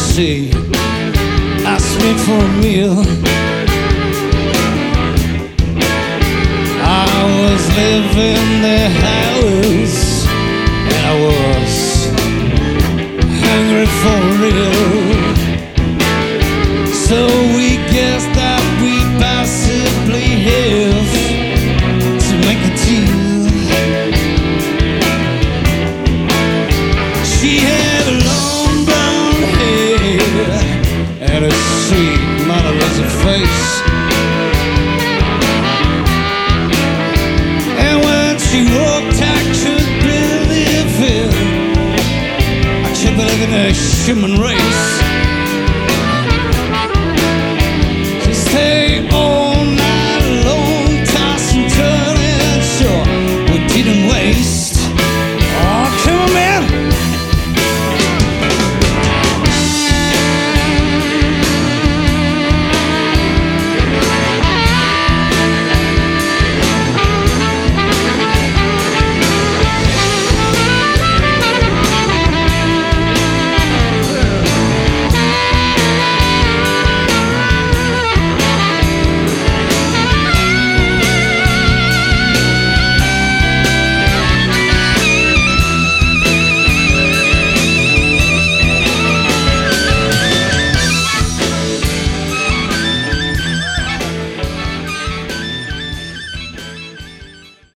she asked me for a meal. I was living the house and I was hungry for real. So we guessed that we'd possibly have to make a deal. She had a long brown hair and a sweet Mona Lisa face. And when she walked, I could believe it. I kept looking at human race. She stayed all night long, tossing, turning, sure we didn't waste.